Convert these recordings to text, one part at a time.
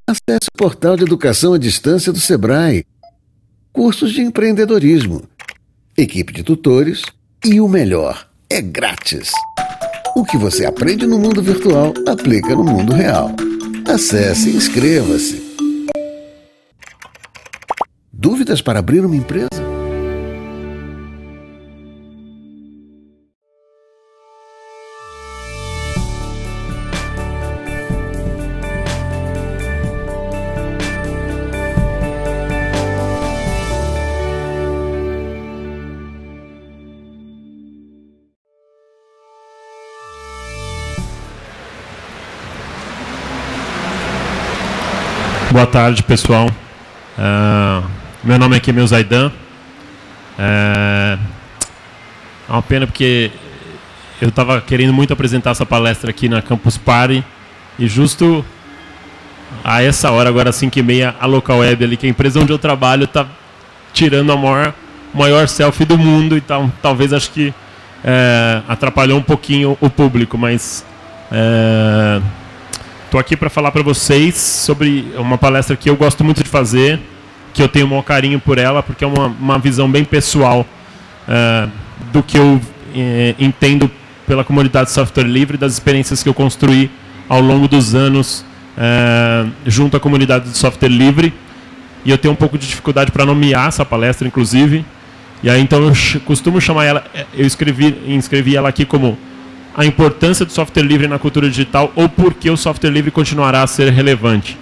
Acesse o portal de educação à distância do Sebrae. Cursos de empreendedorismo, equipe de tutores e o melhor, é grátis. O que você aprende no mundo virtual, aplica no mundo real. Acesse e inscreva-se. Dúvidas para abrir uma empresa? Boa tarde, pessoal. Meu nome aqui é Zaidan. É uma pena porque eu estava querendo muito apresentar essa palestra aqui na Campus Party e justo a essa hora, agora 5h30, a Local Web, ali, que é a empresa onde eu trabalho, está tirando a maior selfie do mundo, então talvez acho que atrapalhou um pouquinho o público, mas estou aqui para falar para vocês sobre uma palestra que eu gosto muito de fazer, que eu tenho um maior carinho por ela, porque é uma visão bem pessoal do que eu entendo pela comunidade de software livre, das experiências que eu construí ao longo dos anos junto à comunidade de software livre. E eu tenho um pouco de dificuldade para nomear essa palestra, inclusive. E aí, então, eu costumo chamar ela, eu inscrevi ela aqui como a importância do software livre na cultura digital ou por que o software livre continuará a ser relevante.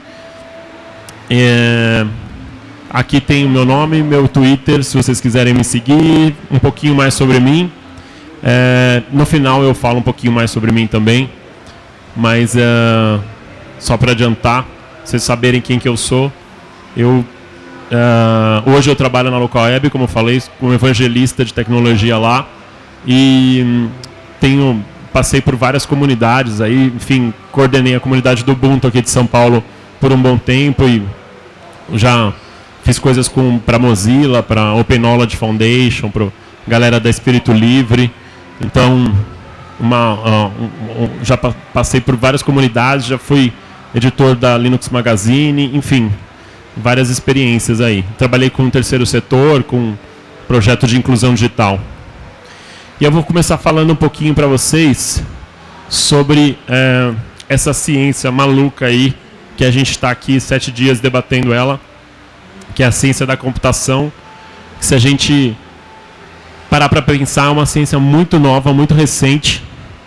Aqui tem o meu nome, meu Twitter, se vocês quiserem me seguir, um pouquinho mais sobre mim. No final eu falo um pouquinho mais sobre mim também, mas só para adiantar, vocês saberem quem que eu sou. Hoje eu trabalho na Local Web, como eu falei, como evangelista de tecnologia lá, e passei por várias comunidades aí, enfim, coordenei a comunidade do Ubuntu aqui de São Paulo por um bom tempo e já fiz coisas para Mozilla, para Open Knowledge Foundation, para galera da Espírito Livre. Então, já passei por várias comunidades, já fui editor da Linux Magazine, enfim, várias experiências aí. Trabalhei com o terceiro setor, com projeto de inclusão digital. E eu vou começar falando um pouquinho para vocês sobre essa ciência maluca aí, que a gente está aqui 7 dias debatendo ela, que é a ciência da computação. Se a gente parar para pensar, é uma ciência muito nova, muito recente.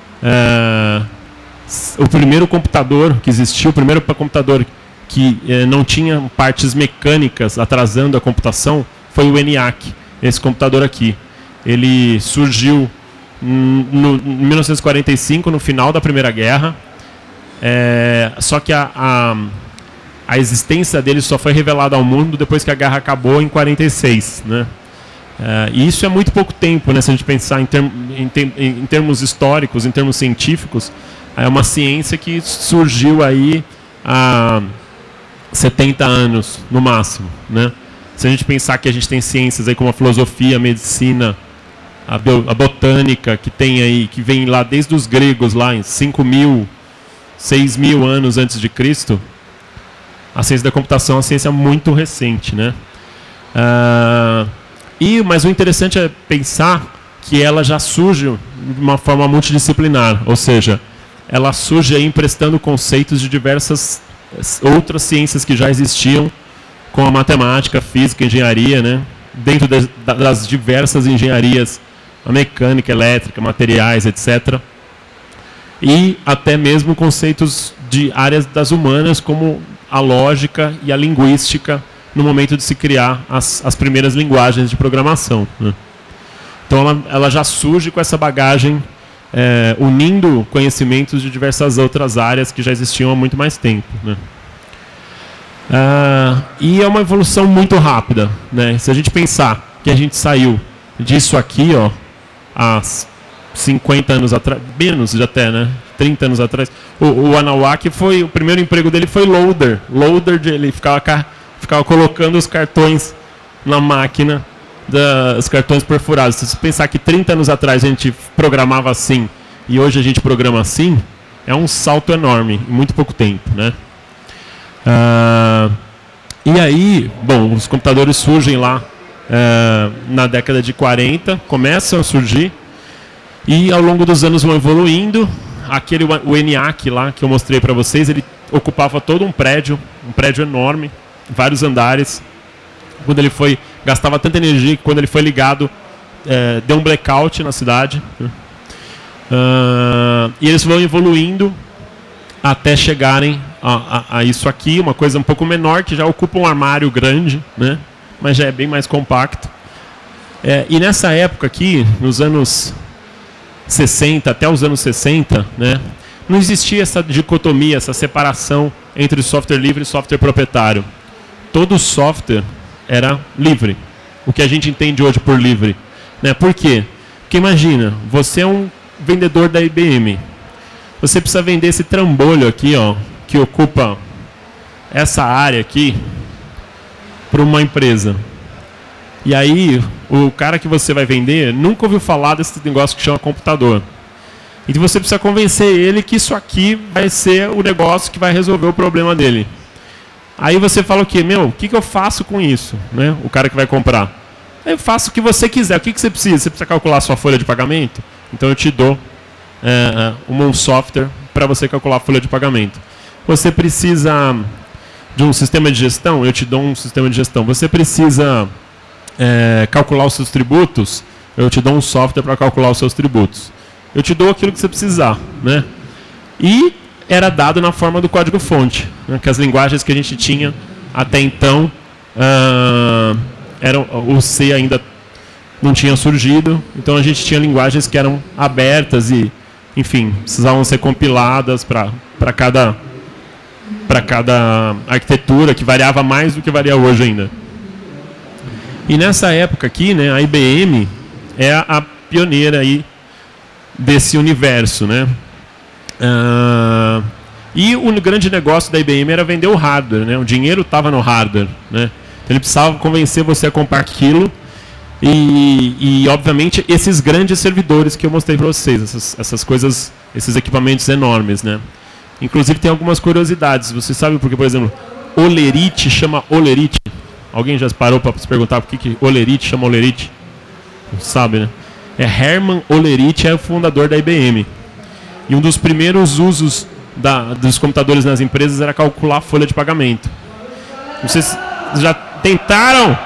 O primeiro computador que existiu, o primeiro computador que não tinha partes mecânicas atrasando a computação, foi o ENIAC, esse computador aqui. Ele surgiu em 1945, no final da Primeira Guerra. Só que a existência dele só foi revelada ao mundo depois que a guerra acabou em 46, né? E isso é muito pouco tempo, né? Se a gente pensar em termos históricos, em termos científicos, é uma ciência que surgiu aí há 70 anos, no máximo, né? Se a gente pensar que a gente tem ciências aí como a filosofia, a medicina, a botânica, que vem lá desde os gregos, lá em 5.000, 6.000 anos antes de Cristo, a ciência da computação é uma ciência muito recente, né? Mas o interessante é pensar que ela já surge de uma forma multidisciplinar, ou seja, ela surge aí emprestando conceitos de diversas outras ciências que já existiam, com a matemática, física, engenharia, né? Dentro das diversas engenharias, a mecânica, elétrica, materiais, etc. E até mesmo conceitos de áreas das humanas, como a lógica e a linguística, no momento de se criar as primeiras linguagens de programação, né? Então ela já surge com essa bagagem, unindo conhecimentos de diversas outras áreas que já existiam há muito mais tempo, né? E é uma evolução muito rápida, né? Se a gente pensar que a gente saiu disso aqui, ó, há 50 anos atrás, menos até, né? 30 anos atrás, o Anawaki o primeiro emprego dele foi loader. Ele ficava colocando os cartões na máquina, os cartões perfurados. Se você pensar que 30 anos atrás a gente programava assim e hoje a gente programa assim, é um salto enorme, em muito pouco tempo, né? E aí, bom, os computadores surgem lá na década de 40, começam a surgir, e ao longo dos anos vão evoluindo. O ENIAC lá que eu mostrei para vocês, ele ocupava todo um prédio enorme, vários andares. Quando ele gastava tanta energia que quando ele foi ligado, deu um blackout na cidade. E eles vão evoluindo até chegarem a isso aqui, uma coisa um pouco menor, que já ocupa um armário grande, né? Mas já é bem mais compacto. E nessa época aqui, nos anos 60 até os anos 60, né, não existia essa dicotomia, essa separação entre software livre e software proprietário. Todo software era livre. O que a gente entende hoje por livre, né? Por quê? Porque imagina, você é um vendedor da IBM. Você precisa vender esse trambolho aqui, ó, que ocupa essa área aqui, para uma empresa. E aí, o cara que você vai vender nunca ouviu falar desse negócio que chama computador. Então você precisa convencer ele que isso aqui vai ser o negócio que vai resolver o problema dele. Aí você fala o quê? O que eu faço com isso? Né? O cara que vai comprar. Eu faço o que você quiser. O que você precisa? Você precisa calcular a sua folha de pagamento? Então eu te dou um software para você calcular a folha de pagamento. Você precisa de um sistema de gestão? Eu te dou um sistema de gestão. Você precisa calcular os seus tributos? Eu te dou um software para calcular os seus tributos. Eu te dou aquilo que você precisar, né? E era dado na forma do código-fonte, né? Que as linguagens que a gente tinha até então, o C ainda não tinha surgido, então a gente tinha linguagens que eram abertas e, enfim, precisavam ser compiladas para cada arquitetura, que variava mais do que varia hoje ainda. E nessa época aqui, né, a IBM é a pioneira aí desse universo, né? E o grande negócio da IBM era vender o hardware, né? O dinheiro estava no hardware, né? Então ele precisava convencer você a comprar aquilo e obviamente, esses grandes servidores que eu mostrei para vocês, essas coisas, esses equipamentos enormes, né? Inclusive tem algumas curiosidades. Você sabe porque, por exemplo, Olerite chama Olerite? Alguém já parou para se perguntar por que Olerite chama Olerite? Não sabe, né? Hermann Olerite é o fundador da IBM. E um dos primeiros usos dos computadores nas empresas era calcular a folha de pagamento. Não sei se já tentaram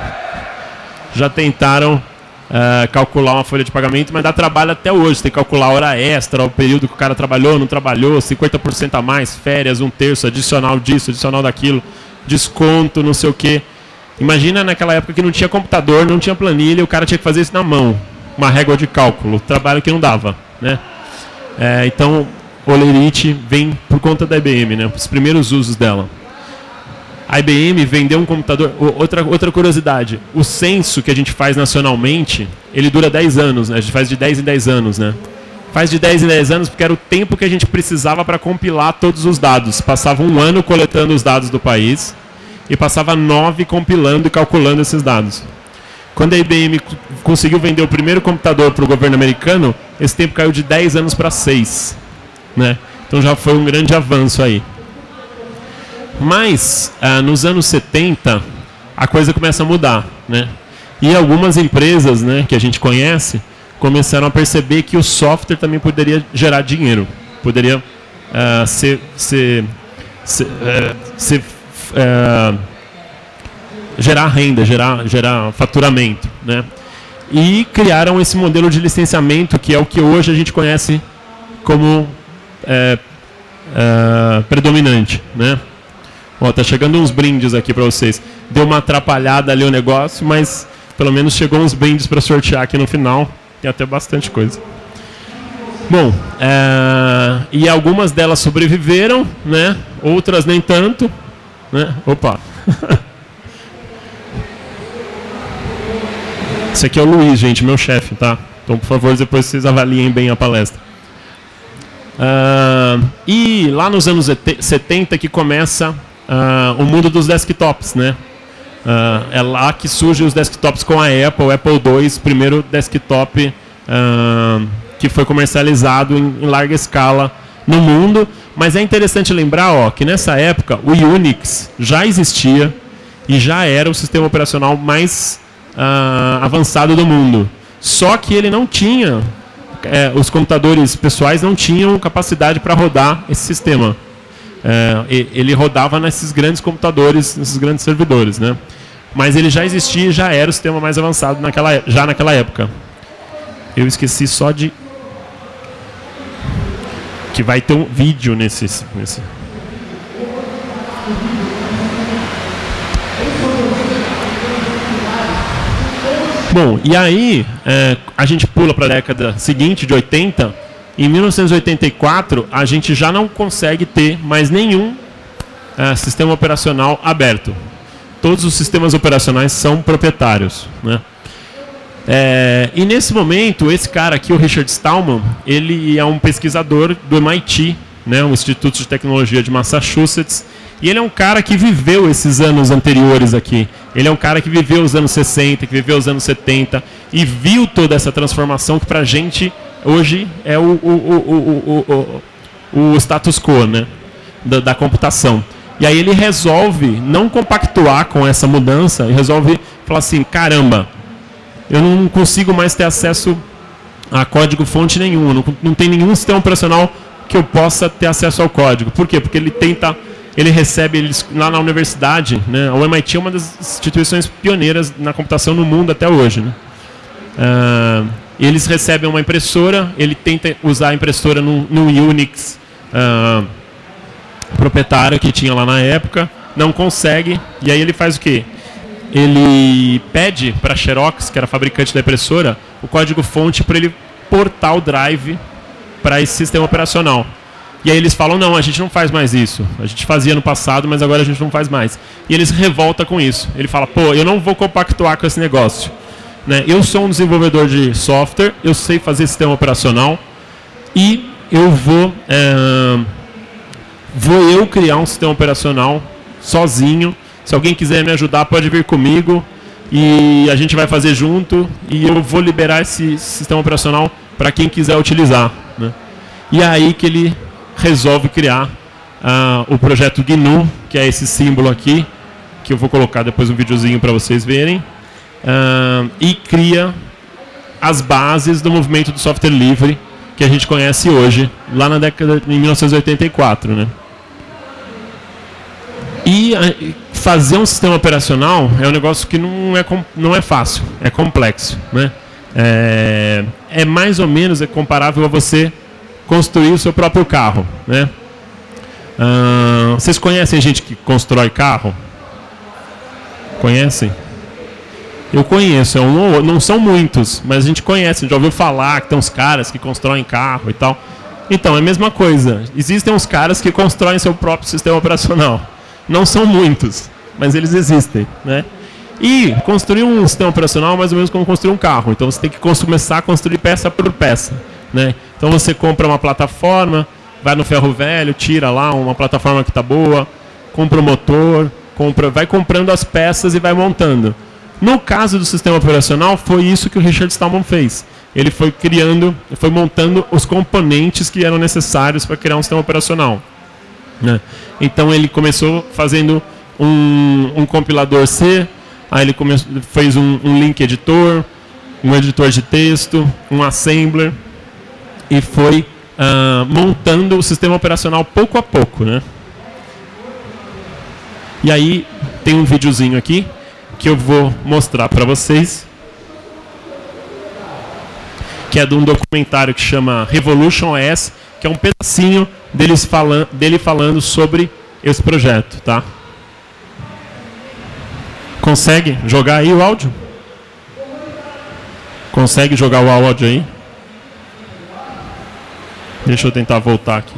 calcular uma folha de pagamento, mas dá trabalho até hoje. Você tem que calcular a hora extra, o período que o cara trabalhou, não trabalhou, 50% a mais, férias, 1/3, adicional disso, adicional daquilo, desconto, não sei o quê. Imagina naquela época que não tinha computador, não tinha planilha, o cara tinha que fazer isso na mão, uma régua de cálculo, trabalho que não dava, né? Então, Olerite vem por conta da IBM, né? Os primeiros usos dela. A IBM vendeu um computador. Outra curiosidade, o censo que a gente faz nacionalmente, ele dura 10 anos, né? A gente faz de 10 em 10 anos, né? Faz de 10 em 10 anos porque era o tempo que a gente precisava para compilar todos os dados. Passava 1 ano coletando os dados do país e passava 9 compilando e calculando esses dados. Quando a IBM conseguiu vender o primeiro computador para o governo americano, esse tempo caiu de 10 anos para 6. Né? Então já foi um grande avanço aí. Mas, nos anos 70, a coisa começa a mudar. Né? E algumas empresas, né, que a gente conhece começaram a perceber que o software também poderia gerar dinheiro. Poderia gerar renda, gerar faturamento, né? E criaram esse modelo de licenciamento que é o que hoje a gente conhece como predominante, né? Ó, tá chegando uns brindes aqui para vocês. Deu uma atrapalhada ali o negócio, mas pelo menos chegou uns brindes para sortear aqui no final. Tem até bastante coisa. Bom, e algumas delas sobreviveram, né? Outras nem tanto, né? Opa. Esse aqui é o Luiz, gente, meu chefe, tá? Então, por favor, depois vocês avaliem bem a palestra. E lá nos anos 70 que começa o mundo dos desktops, né? É lá que surgem os desktops com a Apple, o Apple II, primeiro desktop que foi comercializado em larga escala no mundo, mas é interessante lembrar que nessa época o Unix já existia e já era o sistema operacional mais avançado do mundo. Só que ele não tinha, os computadores pessoais não tinham capacidade para rodar esse sistema. Ele rodava nesses grandes computadores, nesses grandes servidores, né? Mas ele já existia e já era o sistema mais avançado naquela época. Eu esqueci só de... que vai ter um vídeo nesse... Bom, e aí a gente pula para a década seguinte, de 80. Em 1984, a gente já não consegue ter mais nenhum sistema operacional aberto. Todos os sistemas operacionais são proprietários, né? E nesse momento, esse cara aqui, o Richard Stallman, ele é um pesquisador do MIT, né, um Instituto de Tecnologia de Massachusetts, e ele é um cara que viveu esses anos anteriores aqui. Ele é um cara que viveu os anos 60, que viveu os anos 70, e viu toda essa transformação que pra gente hoje é o status quo, né, da computação. E aí ele resolve não compactuar com essa mudança e resolve falar assim, caramba, eu não consigo mais ter acesso a código-fonte nenhum, não tem nenhum sistema operacional que eu possa ter acesso ao código. Por quê? Porque ele recebe lá na universidade, né? O MIT é uma das instituições pioneiras na computação no mundo até hoje, né? Eles recebem uma impressora, ele tenta usar a impressora num Unix proprietário que tinha lá na época, não consegue, e aí ele faz o quê? Ele pede para a Xerox, que era a fabricante da impressora, o código-fonte para ele portar o drive para esse sistema operacional. E aí eles falam, não, a gente não faz mais isso. A gente fazia no passado, mas agora a gente não faz mais. E eles revoltam com isso. Ele fala, pô, eu não vou compactuar com esse negócio, né? Eu sou um desenvolvedor de software, eu sei fazer sistema operacional e eu vou eu criar um sistema operacional sozinho. Se alguém quiser me ajudar, pode vir comigo e a gente vai fazer junto e eu vou liberar esse sistema operacional para quem quiser utilizar, né? E é aí que ele resolve criar o projeto GNU, que é esse símbolo aqui, que eu vou colocar depois um videozinho para vocês verem, e cria as bases do movimento do software livre que a gente conhece hoje, lá na década de 1984, né? E fazer um sistema operacional é um negócio que não é fácil, é complexo, né? É mais ou menos comparável a você construir o seu próprio carro, né? Vocês conhecem gente que constrói carro? Conhecem? Eu conheço, não são muitos, mas a gente conhece, já ouviu falar que tem uns caras que constroem carro e tal. Então, é a mesma coisa. Existem uns caras que constroem seu próprio sistema operacional. Não são muitos, mas eles existem, né? E construir um sistema operacional é mais ou menos como construir um carro. Então você tem que começar a construir peça por peça, né? Então você compra uma plataforma, vai no ferro velho, tira lá uma plataforma que está boa, compra o motor, vai comprando as peças e vai montando. No caso do sistema operacional, foi isso que o Richard Stallman fez. Ele foi montando os componentes que eram necessários para criar um sistema operacional, né? Então ele começou fazendo um compilador C, aí ele fez um link editor, um editor de texto, um assembler, e foi montando o sistema operacional pouco a pouco, né? E aí tem um videozinho aqui que eu vou mostrar para vocês, que é de um documentário que chama Revolution OS, que é um pedacinho dele falando sobre esse projeto, tá? Consegue jogar aí o áudio? Consegue jogar o áudio aí? Deixa eu tentar voltar aqui.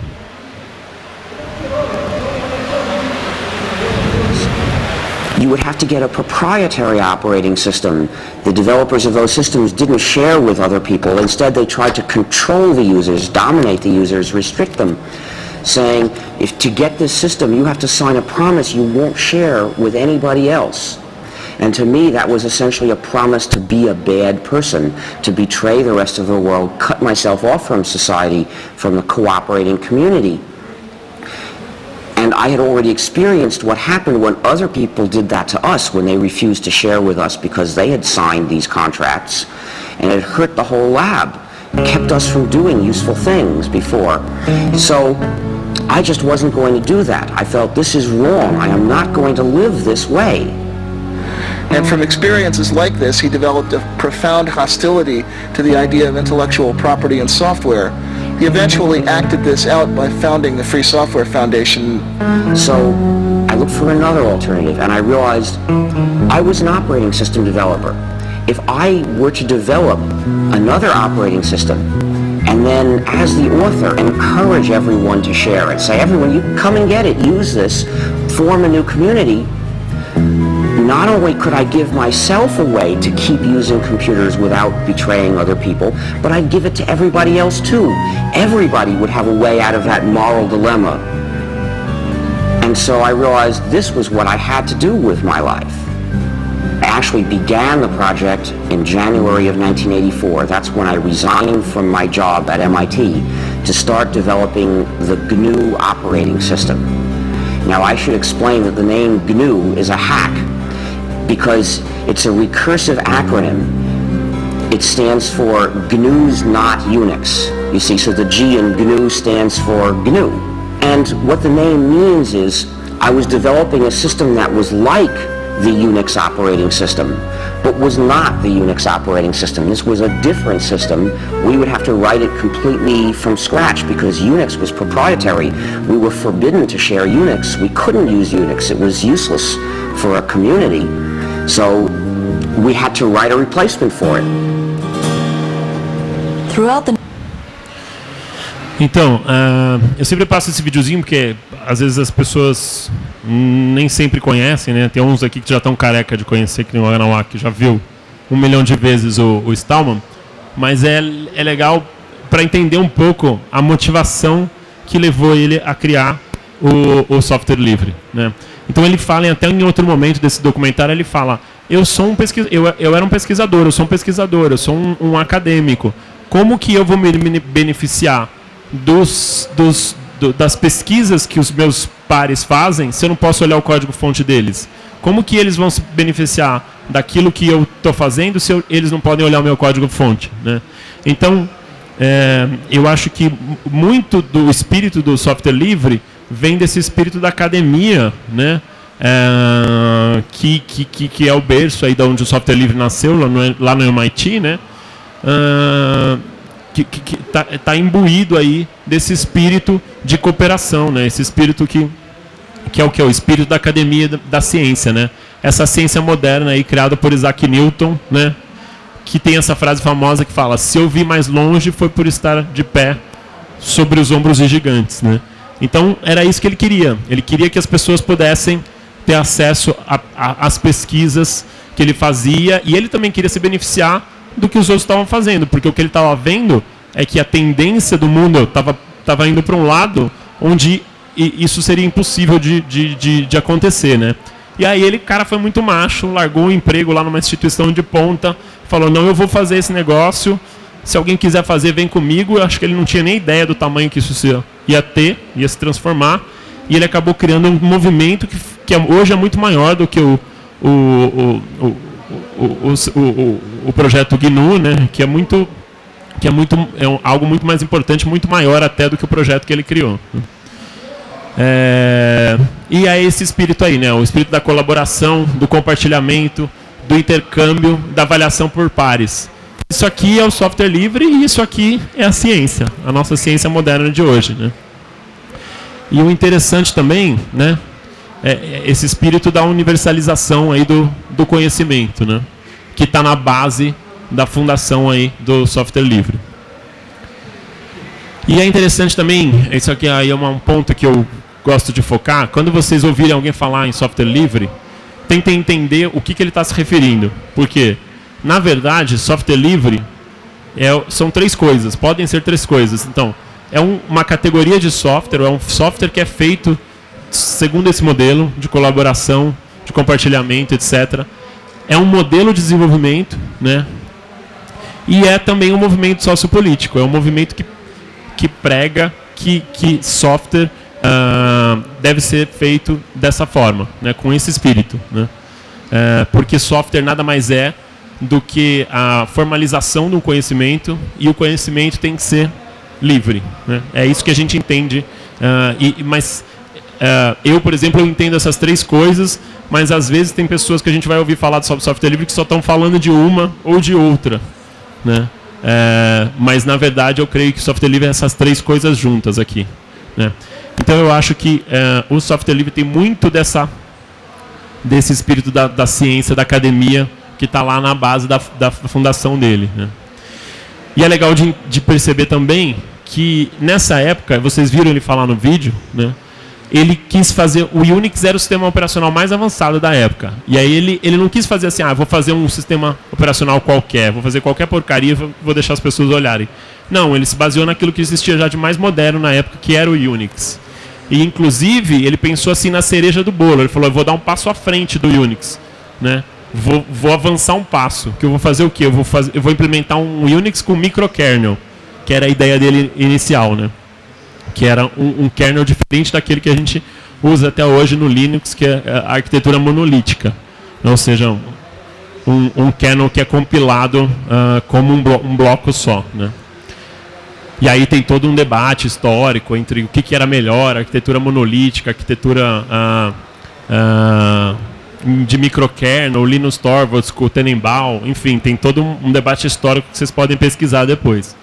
You would have to get a proprietary operating system. The developers of those systems didn't share with other people. Instead, they tried to control the users, dominate the users, restrict them, saying, if to get this system, you have to sign a promise you won't share with anybody else. And to me, that was essentially a promise to be a bad person, to betray the rest of the world, cut myself off from society, from the cooperating community. And I had already experienced what happened when other people did that to us, when they refused to share with us because they had signed these contracts, and it hurt the whole lab, kept us from doing useful things before. So I just wasn't going to do that. I felt this is wrong. I am not going to live this way. And from experiences like this, he developed a profound hostility to the idea of intellectual property in software. He eventually acted this out by founding the Free Software Foundation. So I looked for another alternative, and I realized I was an operating system developer. If I were to develop another operating system, and then as the author encourage everyone to share it, say, everyone, you come and get it, use this, form a new community, not only could I give myself a way to keep using computers without betraying other people, but I'd give it to everybody else too. Everybody would have a way out of that moral dilemma. And so I realized this was what I had to do with my life. I actually began the project in January of 1984. That's when I resigned from my job at MIT to start developing the GNU operating system. Now I should explain that the name GNU is a hack because it's a recursive acronym. It stands for GNU's not Unix. You see, so the G in GNU stands for GNU. And what the name means is I was developing a system that was like the Unix operating system, but was not the Unix operating system. This was a different system. We would have to write it completely from scratch because Unix was proprietary. We were forbidden to share Unix. We couldn't use Unix. It was useless for a community. So we had to write a replacement for it. Throughout the Então, eu sempre passo esse videozinho porque às vezes as pessoas nem sempre conhecem, né? Tem uns aqui que já estão careca de conhecer, que nem o Aranauá, que já viu 1 milhão de vezes o Stallman, mas é legal para entender um pouco a motivação que levou ele a criar o software livre, né? Então ele fala, até em outro momento desse documentário, ele fala, eu era um pesquisador, eu sou um pesquisador, eu sou um acadêmico. Como que eu vou me beneficiar das pesquisas que os meus pares fazem se eu não posso olhar o código-fonte deles? Como que eles vão se beneficiar daquilo que eu estou fazendo se eles não podem olhar o meu código-fonte, né? Então, eu acho que muito do espírito do software livre vem desse espírito da academia, né? Que é o berço aí de onde o software livre nasceu, lá no MIT, né? Que tá imbuído aí desse espírito de cooperação, né? Esse espírito que é o que? O espírito da academia da ciência, né? Essa ciência moderna aí criada por Isaac Newton, né? Que tem essa frase famosa que fala: se eu vi mais longe foi por estar de pé sobre os ombros de gigantes, né? Então era isso que ele queria. Ele queria que as pessoas pudessem ter acesso às pesquisas que ele fazia, e ele também queria se beneficiar do que os outros estavam fazendo, porque o que ele estava vendo é que a tendência do mundo estava indo para um lado onde isso seria impossível de acontecer, né? E aí cara, foi muito macho, largou um emprego lá numa instituição de ponta, falou, não, eu vou fazer esse negócio, se alguém quiser fazer, vem comigo. Eu acho que ele não tinha nem ideia do tamanho que isso ia se transformar, e ele acabou criando um movimento que hoje é muito maior do que o projeto GNU, né? Que é algo muito mais importante, muito maior até do que o projeto que ele criou. E é esse espírito aí, né? O espírito da colaboração, do compartilhamento, do intercâmbio, da avaliação por pares. Isso aqui é o software livre e isso aqui é a ciência, a nossa ciência moderna de hoje, né? E o interessante também, né? É esse espírito da universalização aí do conhecimento, né? Que está na base da fundação aí do software livre. E é interessante também, isso aqui aí é um ponto que eu gosto de focar, quando vocês ouvirem alguém falar em software livre, tentem entender o que ele está se referindo. Porque, na verdade, software livre são 3 coisas, podem ser 3 coisas. Então, é uma categoria de software, é um software que é feito segundo esse modelo de colaboração, de compartilhamento, etc., é um modelo de desenvolvimento, né? E é também um movimento sociopolítico, é um movimento que prega que software deve ser feito dessa forma, né? Com esse espírito, né? Porque software nada mais é do que a formalização do conhecimento, e o conhecimento tem que ser livre, né? É isso que a gente entende. Mas eu, por exemplo, eu entendo essas três coisas, mas às vezes tem pessoas que a gente vai ouvir falar sobre software livre que só estão falando de uma ou de outra, né? Mas na verdade eu creio que software livre é essas três coisas juntas aqui, né? Então eu acho que o software livre tem muito desse espírito da ciência, da academia, que está lá na base da fundação dele, né? E é legal de perceber também que nessa época, vocês viram ele falar no vídeo, né? Ele quis fazer, o Unix era o sistema operacional mais avançado da época. E aí ele não quis fazer assim, vou fazer um sistema operacional qualquer, vou fazer qualquer porcaria, vou deixar as pessoas olharem. Não, ele se baseou naquilo que existia já de mais moderno na época, que era o Unix. E inclusive, ele pensou assim na cereja do bolo. Ele falou, eu vou dar um passo à frente do Unix, né? Vou avançar um passo. Que eu vou fazer o quê? Eu vou implementar um Unix com microkernel, que era a ideia dele inicial, né? Que era um kernel diferente daquele que a gente usa até hoje no Linux, que é a arquitetura monolítica. Ou seja, um kernel que é compilado como um bloco só, né? E aí tem todo um debate histórico entre o que era melhor, arquitetura monolítica, arquitetura de microkernel, Linus Torvalds, com o Tenenbaum, enfim, tem todo um debate histórico que vocês podem pesquisar depois.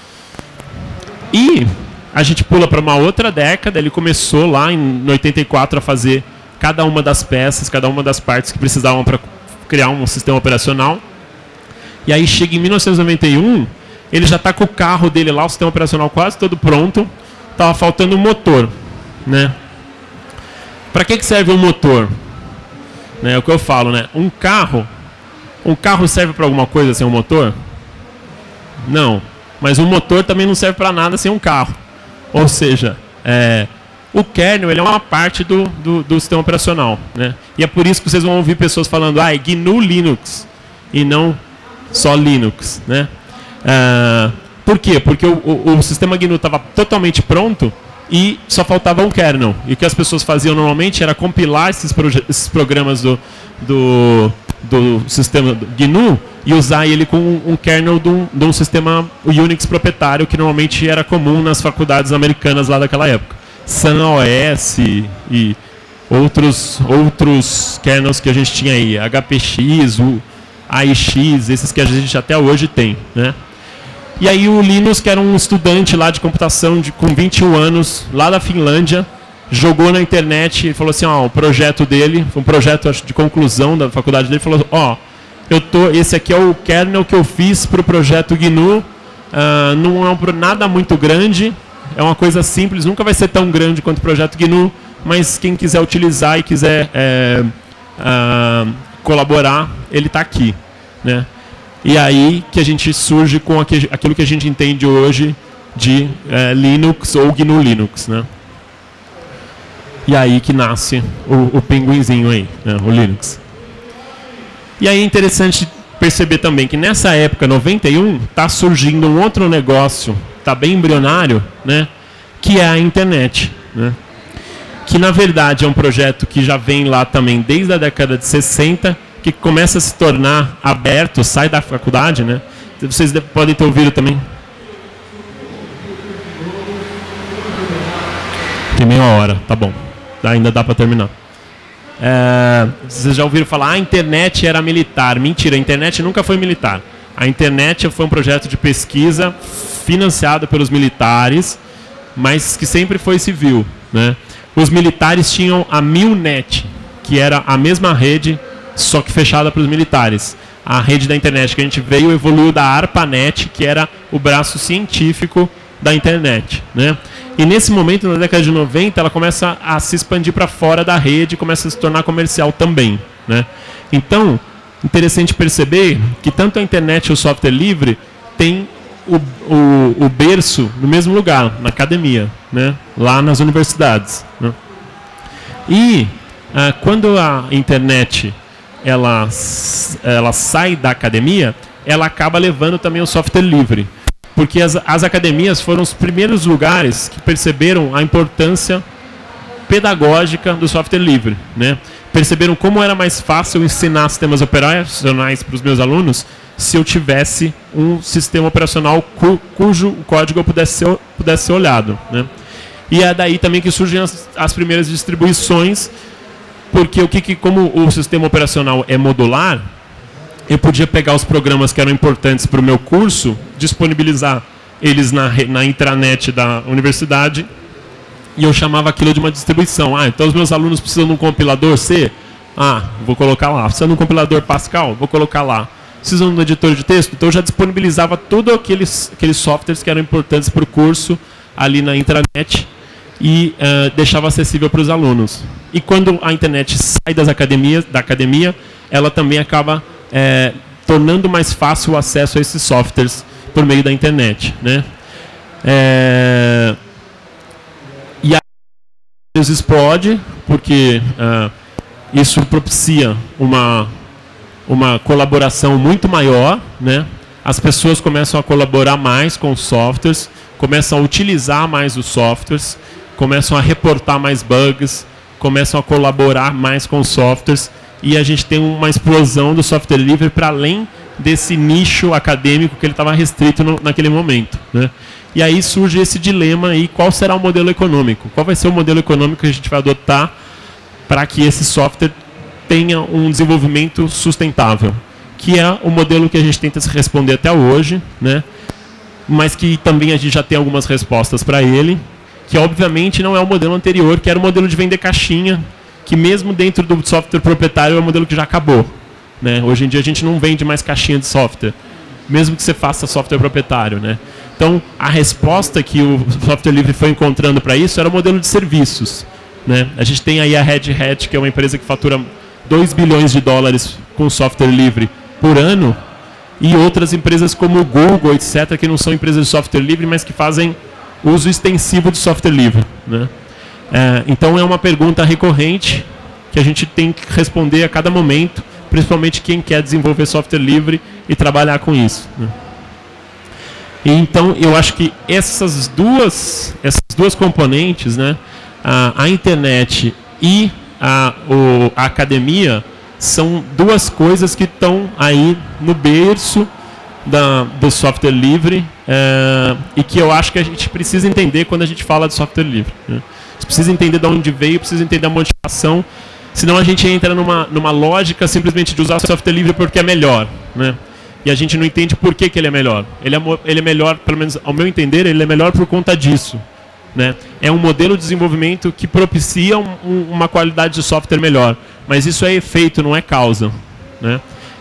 E a gente pula para uma outra década. Ele começou lá em 84 a fazer cada uma das peças, cada uma das partes que precisavam para criar um sistema operacional. E aí chega em 1991, ele já está com o carro dele lá, o sistema operacional quase todo pronto, estava faltando um motor, né? Para que serve um motor? É o que eu falo, né? Um carro serve para alguma coisa sem um motor? Não. Mas um motor também não serve para nada sem um carro. Ou seja, o kernel ele é uma parte do sistema operacional, né? E é por isso que vocês vão ouvir pessoas falando GNU Linux e não só Linux, né? Por quê? Porque o sistema GNU estava totalmente pronto e só faltava um kernel. E o que as pessoas faziam normalmente era compilar esses programas do sistema GNU e usar ele com um kernel de um sistema Unix proprietário, que normalmente era comum nas faculdades americanas lá daquela época. Sun OS e outros kernels que a gente tinha aí, HPX, o AIX, esses que a gente até hoje tem, né? E aí o Linus, que era um estudante lá de computação com 21 anos, lá da Finlândia, jogou na internet e falou assim, o projeto dele, foi um projeto acho, de conclusão da faculdade dele, falou, esse aqui é o kernel que eu fiz para o projeto GNU, não é nada muito grande, é uma coisa simples, nunca vai ser tão grande quanto o projeto GNU, mas quem quiser utilizar e quiser colaborar, ele está aqui, né? E aí que a gente surge com aquilo que a gente entende hoje de Linux ou GNU Linux, né? E aí que nasce o pinguinzinho aí, né? O Linux. E aí é interessante perceber também que nessa época, 91, está surgindo um outro negócio, está bem embrionário, né? Que é a internet, né? Que na verdade é um projeto que já vem lá também desde a década de 60, que começa a se tornar aberto, sai da faculdade, né? Vocês podem ter ouvido também. Tem meia hora, tá bom. Ainda dá para terminar. Vocês já ouviram falar, a internet era militar. Mentira, a internet nunca foi militar. A internet foi um projeto de pesquisa financiado pelos militares, mas que sempre foi civil, né? Os militares tinham a Milnet, que era a mesma rede, só que fechada para os militares. A rede da internet que a gente veio evoluiu da ARPANET, que era o braço científico da internet, né? E nesse momento, na década de 90, ela começa a se expandir para fora da rede, começa a se tornar comercial também, né? Então, interessante perceber que tanto a internet e o software livre tem o berço no mesmo lugar, na academia, né? Lá nas universidades, né? E quando a internet ela sai da academia, ela acaba levando também o software livre. Porque as academias foram os primeiros lugares que perceberam a importância pedagógica do software livre, né? Perceberam como era mais fácil ensinar sistemas operacionais para os meus alunos se eu tivesse um sistema operacional cujo código pudesse ser olhado, né? E é daí também que surgem as primeiras distribuições, porque como o sistema operacional é modular, eu podia pegar os programas que eram importantes para o meu curso, disponibilizar eles na intranet da universidade, e eu chamava aquilo de uma distribuição. Então os meus alunos precisam de um compilador C? Vou colocar lá. Precisam de um compilador Pascal? Vou colocar lá. Precisam de um editor de texto? Então eu já disponibilizava todos aqueles softwares que eram importantes para o curso ali na intranet e deixava acessível para os alunos. E quando a internet sai da academia, ela também acaba tornando mais fácil o acesso a esses softwares por meio da internet, né? E aí explode, porque isso propicia uma colaboração muito maior, né? As pessoas começam a colaborar mais com os softwares, começam a utilizar mais os softwares, começam a reportar mais bugs, começam a colaborar mais com os softwares, e a gente tem uma explosão do software livre para além desse nicho acadêmico que ele estava restrito naquele momento, né? E aí surge esse dilema aí, qual será o modelo econômico? Qual vai ser o modelo econômico que a gente vai adotar para que esse software tenha um desenvolvimento sustentável? Que é o modelo que a gente tenta se responder até hoje, né? Mas que também a gente já tem algumas respostas para ele, que obviamente não é o modelo anterior, que era o modelo de vender caixinha, que mesmo dentro do software proprietário é um modelo que já acabou, né? Hoje em dia a gente não vende mais caixinha de software, mesmo que você faça software proprietário, né? Então, a resposta que o software livre foi encontrando para isso era o modelo de serviços, né? A gente tem aí a Red Hat, que é uma empresa que fatura $2 bilhões com software livre por ano, e outras empresas como o Google, etc., que não são empresas de software livre, mas que fazem uso extensivo de software livre, né? Então, é uma pergunta recorrente que a gente tem que responder a cada momento, principalmente quem quer desenvolver software livre e trabalhar com isso, né? Então, eu acho que essas duas componentes, né, a internet e a academia, são duas coisas que estão aí no berço do software livre, e que eu acho que a gente precisa entender quando a gente fala de software livre, né? A gente precisa entender de onde veio, precisa entender a motivação, senão a gente entra numa lógica simplesmente de usar software livre porque é melhor, né? E a gente não entende por que ele é melhor. Ele é melhor, pelo menos ao meu entender, ele é melhor por conta disso, né? É um modelo de desenvolvimento que propicia uma qualidade de software melhor. Mas isso é efeito, não é causa, né?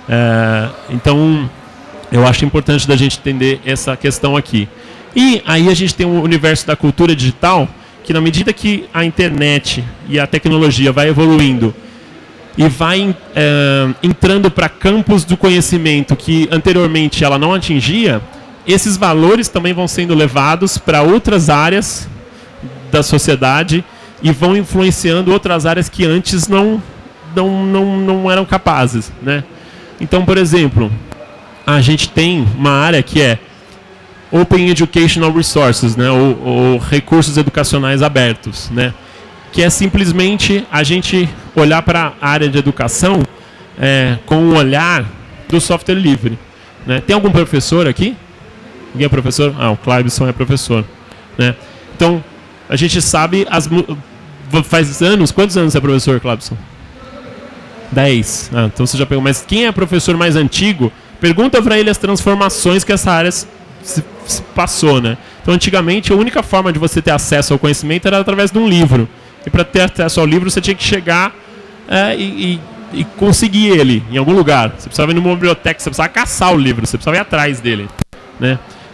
Então, eu acho importante da gente entender essa questão aqui. E aí a gente tem o universo da cultura digital, que na medida que a internet e a tecnologia vai evoluindo e vai entrando para campos do conhecimento que anteriormente ela não atingia, esses valores também vão sendo levados para outras áreas da sociedade e vão influenciando outras áreas que antes não eram capazes, né? Então, por exemplo, a gente tem uma área que é Open Educational Resources, né? ou recursos educacionais abertos, né? Que é simplesmente a gente olhar para a área de educação com o olhar do software livre, né? Tem algum professor aqui? Ninguém é professor? O Clybson é professor, né? Então, a gente sabe, faz anos, quantos anos você é professor, Clybson? 10. Então você já pegou. Mas quem é professor mais antigo, pergunta para ele as transformações que essa área se passou, né? Então, antigamente, a única forma de você ter acesso ao conhecimento era através de um livro. E para ter acesso ao livro, você tinha que chegar e conseguir ele em algum lugar. Você precisava ir numa biblioteca, você precisava caçar o livro, você precisava ir atrás dele, né?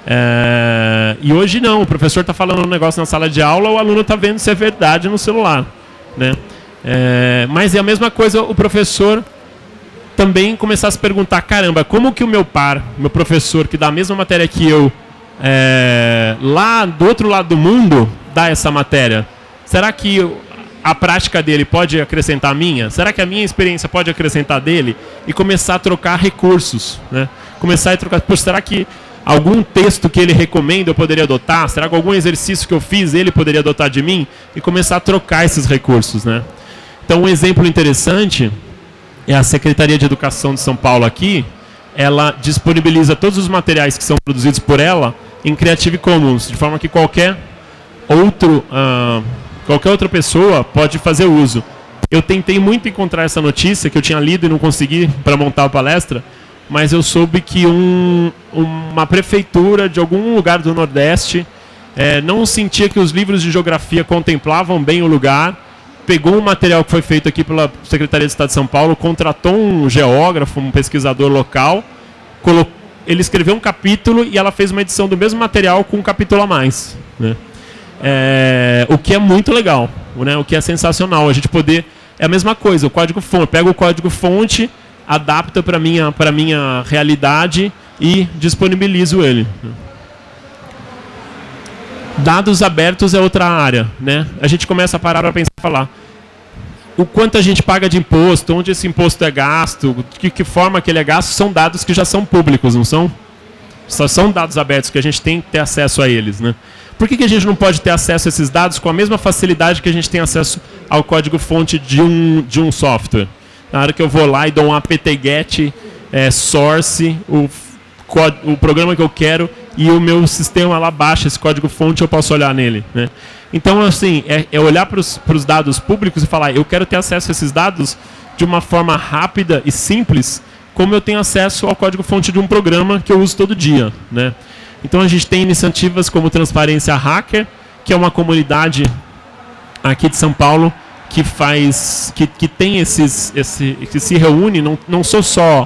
E hoje não, o professor está falando um negócio na sala de aula, o aluno está vendo se é verdade no celular, né? Mas é a mesma coisa o professor também começar a se perguntar, caramba, como que o meu professor que dá a mesma matéria que eu, lá do outro lado do mundo, dá essa matéria? Será que a prática dele pode acrescentar a minha? Será que a minha experiência pode acrescentar dele? E começar a trocar recursos, né? Começar a trocar, será que algum texto que ele recomenda eu poderia adotar? Será que algum exercício que eu fiz ele poderia adotar de mim? E começar a trocar esses recursos, né? Então, um exemplo interessante é a Secretaria de Educação de São Paulo aqui. Ela disponibiliza todos os materiais que são produzidos por ela em Creative Commons, de forma que qualquer outra pessoa pode fazer uso. Eu tentei muito encontrar essa notícia, que eu tinha lido e não consegui para montar a palestra, mas eu soube que uma prefeitura de algum lugar do Nordeste não sentia que os livros de geografia contemplavam bem o lugar, pegou um material que foi feito aqui pela Secretaria de Estado de São Paulo, contratou um geógrafo, um pesquisador local, ele escreveu um capítulo e ela fez uma edição do mesmo material com um capítulo a mais, né? O que é muito legal, né? O que é sensacional, a gente poder... É a mesma coisa, o código-fonte, pega o código-fonte, adapta para minha realidade e disponibilizo ele. Dados abertos é outra área, né? A gente começa a parar para pensar e falar o quanto a gente paga de imposto, onde esse imposto é gasto, de que forma que ele é gasto, são dados que já são públicos, não são? Só são dados abertos que a gente tem que ter acesso a eles, né? Por que a gente não pode ter acesso a esses dados com a mesma facilidade que a gente tem acesso ao código-fonte de um software? Na hora que eu vou lá e dou um apt-get source, o programa que eu quero, e o meu sistema lá baixa esse código-fonte, eu posso olhar nele, né? Então, assim, é olhar para os dados públicos e falar, eu quero ter acesso a esses dados de uma forma rápida e simples, como eu tenho acesso ao código-fonte de um programa que eu uso todo dia, né? Então, a gente tem iniciativas como Transparência Hacker, que é uma comunidade aqui de São Paulo que tem que se reúne, não sou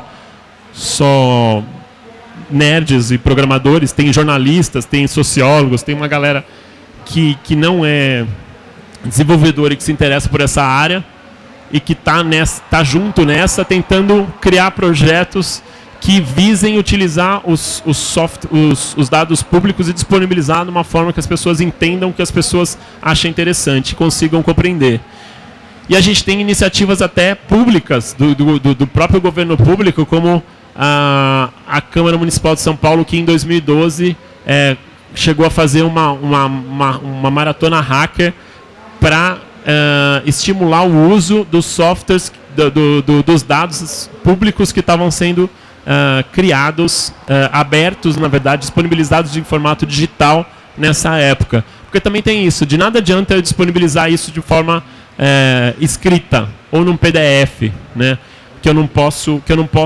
só nerds e programadores, tem jornalistas, tem sociólogos, tem uma galera que não é desenvolvedora e que se interessa por essa área e que tá junto nessa, tentando criar projetos que visem utilizar os dados públicos e disponibilizar de uma forma que as pessoas entendam, que as pessoas achem interessante e consigam compreender. E a gente tem iniciativas até públicas do próprio governo público, como a Câmara Municipal de São Paulo, que em 2012 chegou a fazer uma maratona hacker para estimular o uso dos softwares, dos dados públicos que estavam sendo criados, abertos, na verdade, disponibilizados em formato digital nessa época. Porque também tem isso, de nada adianta eu disponibilizar isso de forma escrita ou num PDF, né? Que eu não posso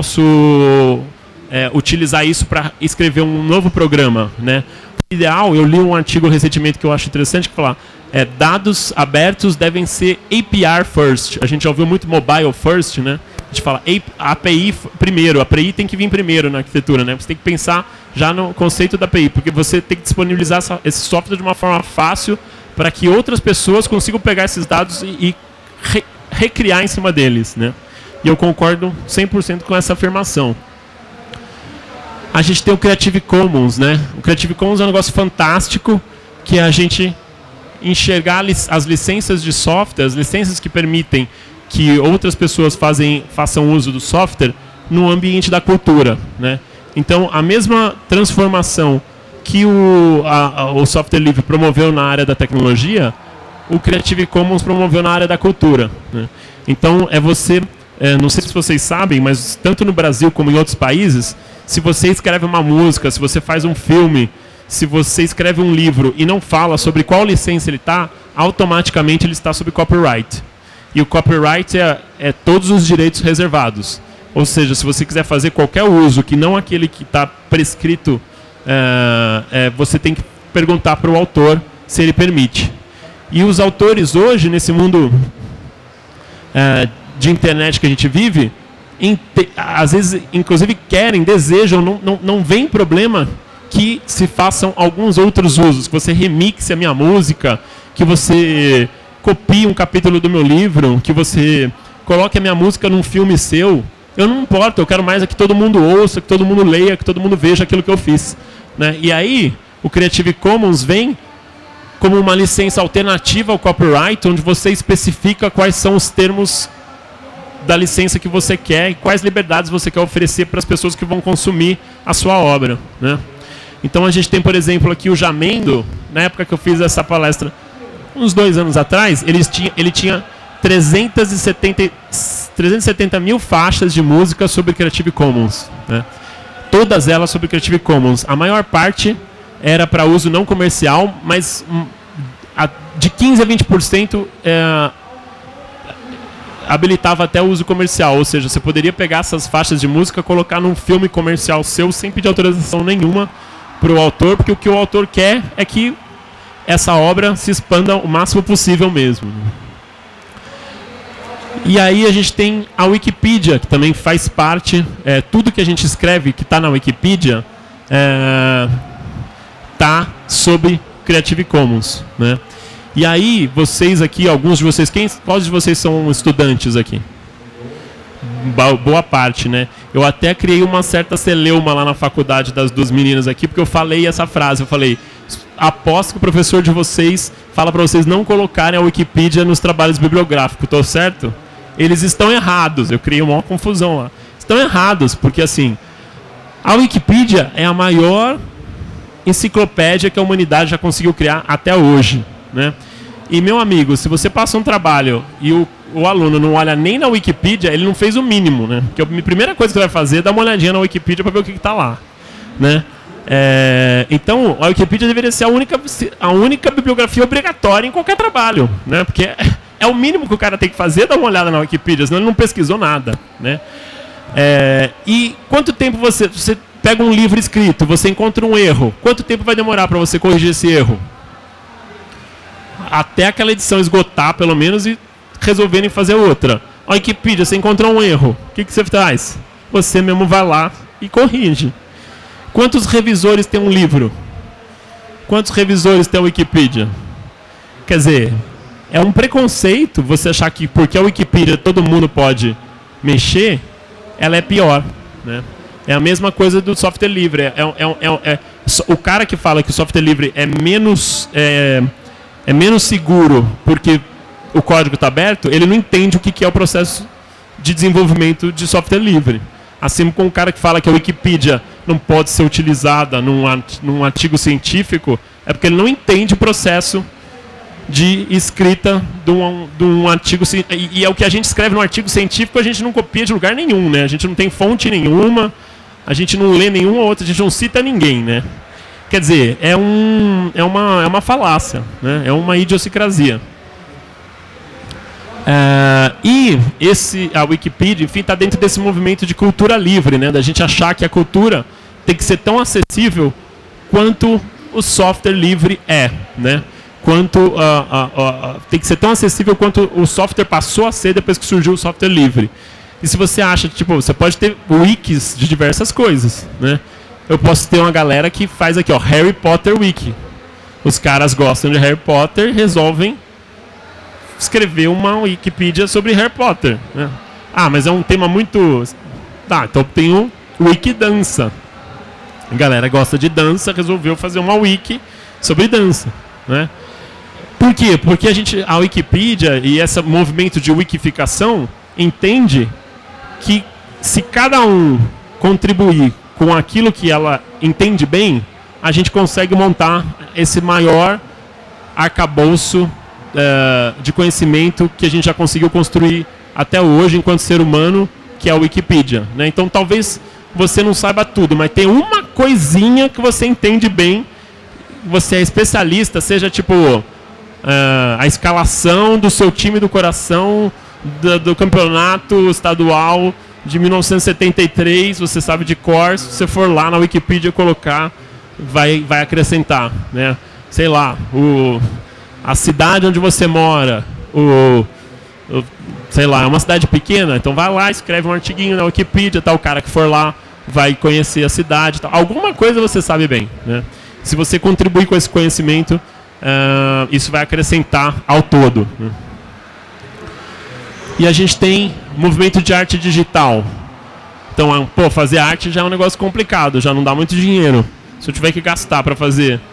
utilizar isso para escrever um novo programa, né? O ideal, eu li um artigo recentemente que eu acho interessante, que fala, dados abertos devem ser API first. A gente já ouviu muito mobile first, né? A gente fala API primeiro, a API tem que vir primeiro na arquitetura, né? Você tem que pensar já no conceito da API, porque você tem que disponibilizar esse software de uma forma fácil para que outras pessoas consigam pegar esses dados e recriar em cima deles, né? E eu concordo 100% com essa afirmação. A gente tem o Creative Commons, né? O Creative Commons é um negócio fantástico, que é a gente enxergar as licenças de software, as licenças que permitem que outras pessoas façam uso do software no ambiente da cultura, né? Então, a mesma transformação que o software livre promoveu na área da tecnologia, o Creative Commons promoveu na área da cultura, né? Então, não sei se vocês sabem, mas tanto no Brasil como em outros países, se você escreve uma música, se você faz um filme, se você escreve um livro e não fala sobre qual licença ele está, automaticamente ele está sob copyright. E o copyright é todos os direitos reservados. Ou seja, se você quiser fazer qualquer uso que não aquele que está prescrito, você tem que perguntar para o autor se ele permite. E os autores hoje, nesse mundo de internet que a gente vive, às vezes, inclusive, desejam, não vem problema que se façam alguns outros usos, que você remixe a minha música, que você copie um capítulo do meu livro, que você coloque a minha música num filme seu. Eu não importo, eu quero mais que todo mundo ouça, que todo mundo leia, que todo mundo veja aquilo que eu fiz, né? E aí, o Creative Commons vem como uma licença alternativa ao copyright, onde você especifica quais são os termos da licença que você quer e quais liberdades você quer oferecer para as pessoas que vão consumir a sua obra, né? Então a gente tem, por exemplo, aqui o Jamendo. Na época que eu fiz essa palestra, uns 2 anos atrás, ele tinha 370 mil faixas de música sobre Creative Commons, né? Todas elas sobre Creative Commons. A maior parte era para uso não comercial, mas de 15% a 20% habilitava até o uso comercial. Ou seja, você poderia pegar essas faixas de música e colocar num filme comercial seu sem pedir autorização nenhuma para o autor, porque o que o autor quer é que essa obra se expanda o máximo possível mesmo. E aí a gente tem a Wikipedia, que também faz parte, tudo que a gente escreve que está na Wikipedia está sob Creative Commons, né? E aí, vocês aqui, alguns de vocês, quais de vocês são estudantes aqui? Boa parte, né? Eu até criei uma certa celeuma lá na faculdade das 2 meninas aqui, porque eu falei essa frase, eu falei, aposto que o professor de vocês fala para vocês não colocarem a Wikipedia nos trabalhos bibliográficos, tô certo? Eles estão errados, eu criei uma confusão lá. Estão errados, porque assim, a Wikipedia é a maior enciclopédia que a humanidade já conseguiu criar até hoje, né? E, meu amigo, se você passa um trabalho e o aluno não olha nem na Wikipedia, ele não fez o mínimo, né? Porque a primeira coisa que você vai fazer é dar uma olhadinha na Wikipedia para ver o que está lá, né? Então, a Wikipedia deveria ser a única bibliografia obrigatória em qualquer trabalho, né? Porque é o mínimo que o cara tem que fazer, dar uma olhada na Wikipedia, senão ele não pesquisou nada, né? E quanto tempo você pega um livro escrito, você encontra um erro, quanto tempo vai demorar para você corrigir esse erro? Até aquela edição esgotar, pelo menos, e resolverem fazer outra. A Wikipedia, você encontrou um erro, o que você faz? Você mesmo vai lá e corrige. Quantos revisores tem um livro? Quantos revisores tem a Wikipedia? Quer dizer, é um preconceito você achar que porque a Wikipedia todo mundo pode mexer, ela é pior, né? É a mesma coisa do software livre. O cara que fala que o software livre é menos seguro porque o código está aberto, ele não entende o que é o processo de desenvolvimento de software livre. Assim como o cara que fala que a Wikipedia não pode ser utilizada num artigo científico, é porque ele não entende o processo de escrita de um artigo científico. E é o que a gente escreve no artigo científico, a gente não copia de lugar nenhum, né? A gente não tem fonte nenhuma, a gente não lê nenhuma outra, a gente não cita ninguém, né? Quer dizer, é uma falácia, né? É uma idiosincrasia. E a Wikipedia, enfim, está dentro desse movimento de cultura livre, né? Da gente achar que a cultura tem que ser tão acessível quanto o software livre é, né? Tem que ser tão acessível quanto o software passou a ser depois que surgiu o software livre. E se você acha, você pode ter wikis de diversas coisas, né? Eu posso ter uma galera que faz aqui, ó, Harry Potter Wiki. Os caras gostam de Harry Potter, resolvem escrever uma Wikipedia sobre Harry Potter, né? Ah, mas é um tema muito... Tá, então tem o Wiki Dança. A galera gosta de dança, resolveu fazer uma wiki sobre dança, né? Por quê? Porque a Wikipedia e esse movimento de wikificação entende que se cada um contribuir com aquilo que ela entende bem, a gente consegue montar esse maior arcabouço de conhecimento que a gente já conseguiu construir até hoje enquanto ser humano, que é a Wikipedia, né? Então talvez você não saiba tudo, mas tem uma coisinha que você entende bem, você é especialista, seja a escalação do seu time do coração do campeonato estadual de 1973, você sabe de cor, se você for lá na Wikipedia colocar, vai acrescentar, né? Sei lá, a cidade onde você mora, sei lá, é uma cidade pequena, então vai lá, escreve um artiguinho na Wikipedia, o cara que for lá vai conhecer a cidade, tal. Alguma coisa você sabe bem, né? Se você contribuir com esse conhecimento, isso vai acrescentar ao todo, né? E a gente tem movimento de arte digital. Então, fazer arte já é um negócio complicado, já não dá muito dinheiro. Se eu tiver que gastar para fazer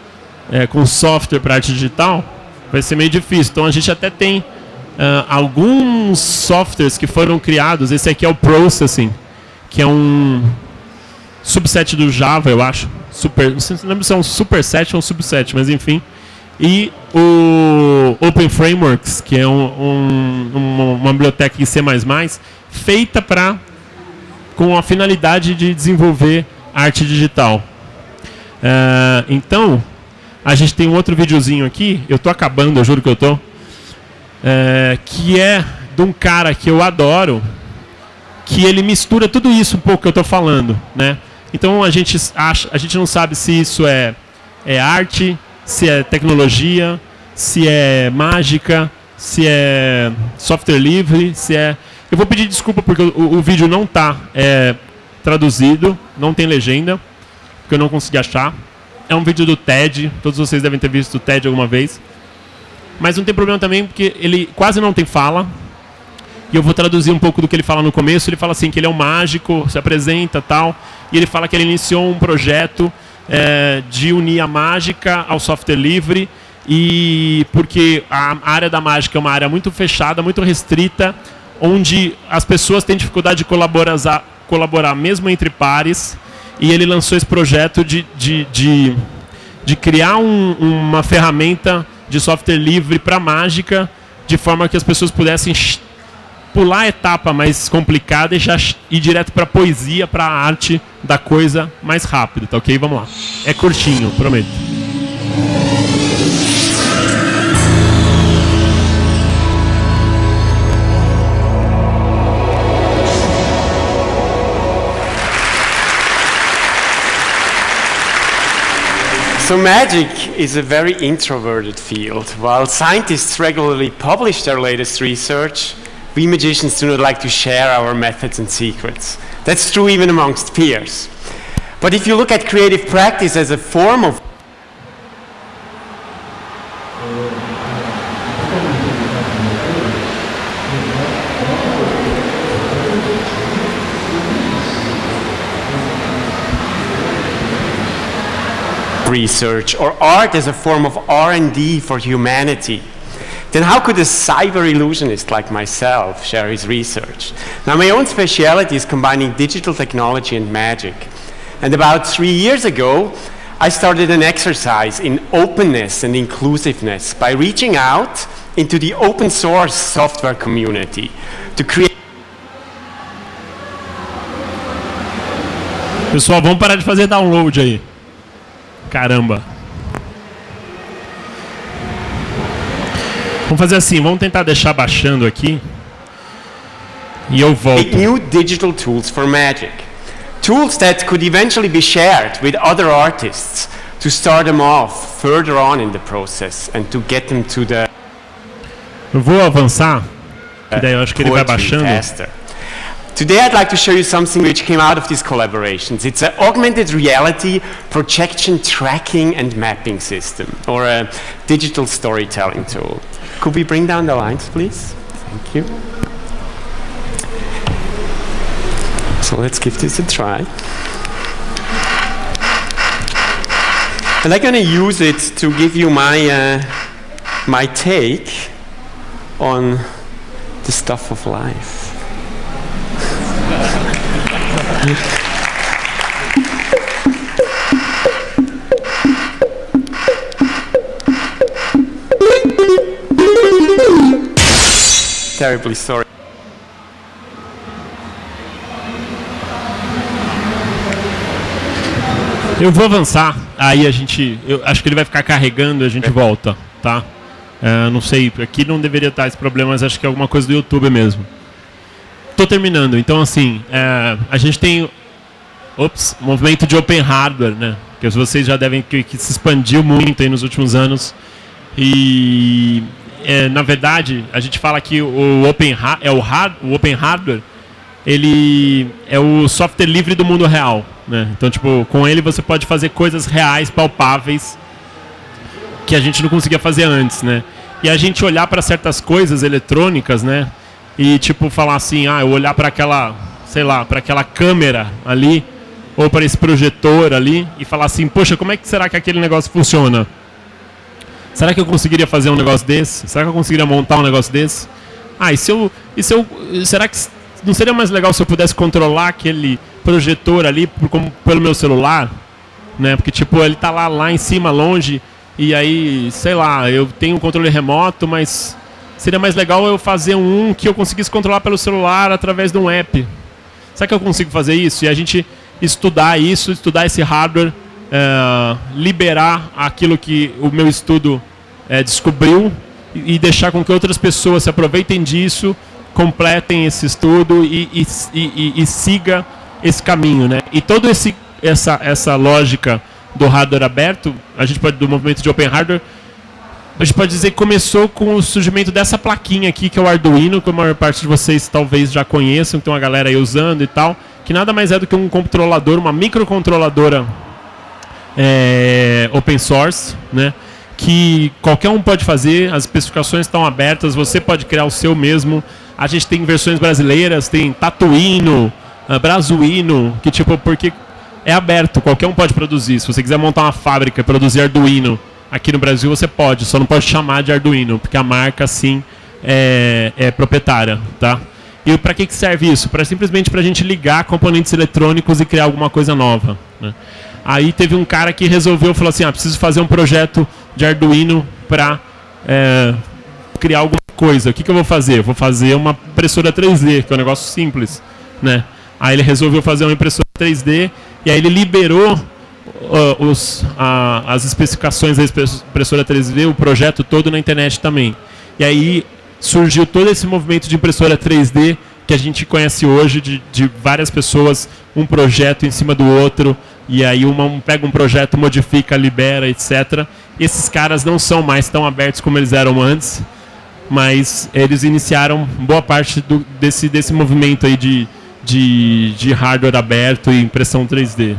com software para arte digital, vai ser meio difícil. Então a gente até tem alguns softwares que foram criados. Esse aqui é o Processing, que é um subset do Java, eu acho. Não sei se é um superset ou um subset, mas enfim. E o Open Frameworks, que é uma biblioteca em C++, feita com a finalidade de desenvolver arte digital. Então, a gente tem um outro videozinho aqui, eu estou acabando, eu juro que eu estou, que é de um cara que eu adoro, que ele mistura tudo isso um pouco que eu estou falando, né? Então a gente não sabe se isso é arte, se é tecnologia, se é mágica, se é software livre, se é... Eu vou pedir desculpa porque o vídeo não está traduzido, não tem legenda, porque eu não consegui achar. É um vídeo do TED, todos vocês devem ter visto o TED alguma vez. Mas não tem problema também, porque ele quase não tem fala. E eu vou traduzir um pouco do que ele fala no começo. Ele fala assim, que ele é um mágico, se apresenta e tal. E ele fala que ele iniciou um projeto de unir a mágica ao software livre. E porque a área da mágica é uma área muito fechada, muito restrita, onde as pessoas têm dificuldade de colaborar mesmo entre pares. E ele lançou esse projeto de criar uma ferramenta de software livre para mágica, de forma que as pessoas pudessem pular a etapa mais complicada e já ir direto para a poesia, para a arte da coisa mais rápido, tá ok? Vamos lá. É curtinho, prometo. So magic is a very introverted field. While scientists regularly publish their latest research, we magicians do not like to share our methods and secrets. That's true even amongst peers. But if you look at creative practice as a form of research, or art as a form of R&D for humanity, then how could a cyber illusionist like myself share his research? Now, my own specialty is combining digital technology and magic. And about 3 years ago, I started an exercise in openness and inclusiveness by reaching out into the open source software community to create... Pessoal, vamos parar de fazer download aí. Caramba. Vamos fazer assim, vamos tentar deixar baixando aqui. E eu volto. New digital tools for magic. Tools that could eventually be shared with other artists to start them off further on in the process and to get them to the... Eu vou avançar, que daí eu acho que ele vai baixando. Tester. Today I'd like to show you something which came out of these collaborations. It's an augmented reality projection tracking and mapping system, or a digital storytelling tool. Could we bring down the lines, please? Thank you. So let's give this a try. And I'm going to use it to give you my take on the stuff of life. Terribly sorry. Eu vou avançar, aí eu acho que ele vai ficar carregando e a gente volta, tá? Não sei, aqui não deveria estar esse problema, mas acho que é alguma coisa do YouTube mesmo. Tô terminando, então assim, a gente tem movimento de open hardware, né? Que vocês já devem que se expandiu muito aí nos últimos anos. E na verdade, a gente fala que o open hardware, ele é o software livre do mundo real, né? Então, tipo, com ele você pode fazer coisas reais, palpáveis, que a gente não conseguia fazer antes, né? E a gente olhar para certas coisas eletrônicas, né? E tipo falar assim, eu olhar para aquela, sei lá, para aquela câmera ali, ou para esse projetor ali, e falar assim, poxa, como é que será que aquele negócio funciona? Será que eu conseguiria fazer um negócio desse? Será que eu conseguiria montar um negócio desse? Será que não seria mais legal se eu pudesse controlar aquele projetor ali pelo meu celular? Né? Porque tipo, ele tá lá em cima, longe, e aí, sei lá, eu tenho um controle remoto, mas seria mais legal eu fazer um que eu conseguisse controlar pelo celular através de um app. Será que eu consigo fazer isso? E a gente estudar esse hardware, liberar aquilo que o meu estudo descobriu e deixar com que outras pessoas se aproveitem disso, completem esse estudo e siga esse caminho, né? E toda essa lógica do hardware aberto, do movimento de Open Hardware, a gente pode dizer que começou com o surgimento dessa plaquinha aqui, que é o Arduino, que a maior parte de vocês talvez já conheçam, que tem uma galera aí usando e tal, que nada mais é do que um controlador, uma microcontroladora open source, né? Que qualquer um pode fazer, as especificações estão abertas, você pode criar o seu mesmo. A gente tem versões brasileiras, tem Tatuino, Brazuino, que tipo, porque é aberto, qualquer um pode produzir. Se você quiser montar uma fábrica e produzir Arduino aqui no Brasil, você pode, só não pode chamar de Arduino, porque a marca, sim, é proprietária, tá? E para que serve isso? Simplesmente para a gente ligar componentes eletrônicos e criar alguma coisa nova, né? Aí teve um cara que falou assim, preciso fazer um projeto de Arduino para criar alguma coisa. O que eu vou fazer? Eu vou fazer uma impressora 3D, que é um negócio simples, né? Aí ele resolveu fazer uma impressora 3D e aí ele liberou as especificações da impressora 3D, o projeto todo na internet também. E aí surgiu todo esse movimento de impressora 3D que a gente conhece hoje, de várias pessoas, um projeto em cima do outro, e aí pega um projeto, modifica, libera, etc. Esses caras não são mais tão abertos como eles eram antes, mas eles iniciaram boa parte desse movimento aí de hardware aberto e impressão 3D.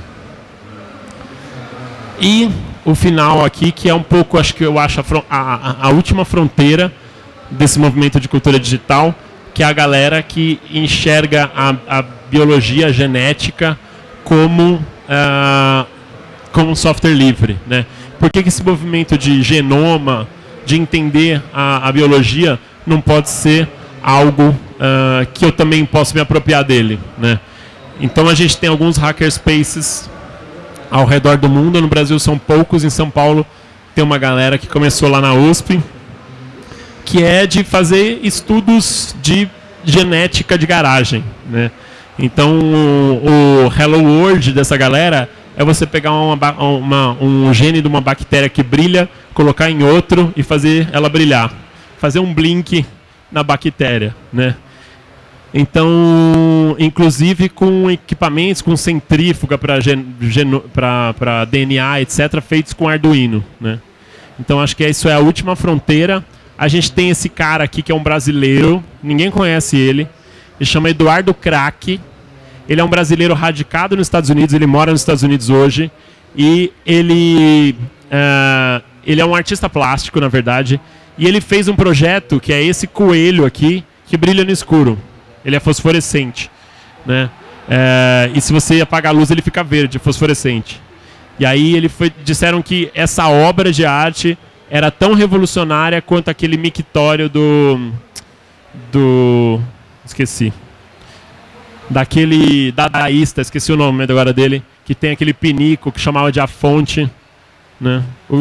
E o final aqui, que é um pouco, eu acho a última fronteira desse movimento de cultura digital, que é a galera que enxerga a biologia, a genética como software livre, né? Por que esse movimento de genoma, de entender a biologia, não pode ser algo que eu também posso me apropriar dele, né? Então a gente tem alguns hackerspaces ao redor do mundo. No Brasil são poucos. Em São Paulo tem uma galera que começou lá na USP, que é de fazer estudos de genética de garagem, né? Então o Hello World dessa galera é você pegar um gene de uma bactéria que brilha, colocar em outro e fazer ela brilhar, fazer um blink na bactéria, né? Então, inclusive com equipamentos, com centrífuga para DNA, etc., feitos com Arduino, né? Então acho que isso é a última fronteira. A gente tem esse cara aqui que é um brasileiro, ninguém conhece ele chama Eduardo Crack. Ele é um brasileiro radicado nos Estados Unidos, ele mora nos Estados Unidos hoje, e ele é um artista plástico, na verdade, e ele fez um projeto que é esse coelho aqui, que brilha no escuro. Ele é fosforescente, né? E se você apagar a luz, ele fica verde, fosforescente. E aí disseram que essa obra de arte era tão revolucionária quanto aquele mictório esqueci. Daquele dadaísta, esqueci o nome agora dele, que tem aquele pinico que chamava de A Fonte, né?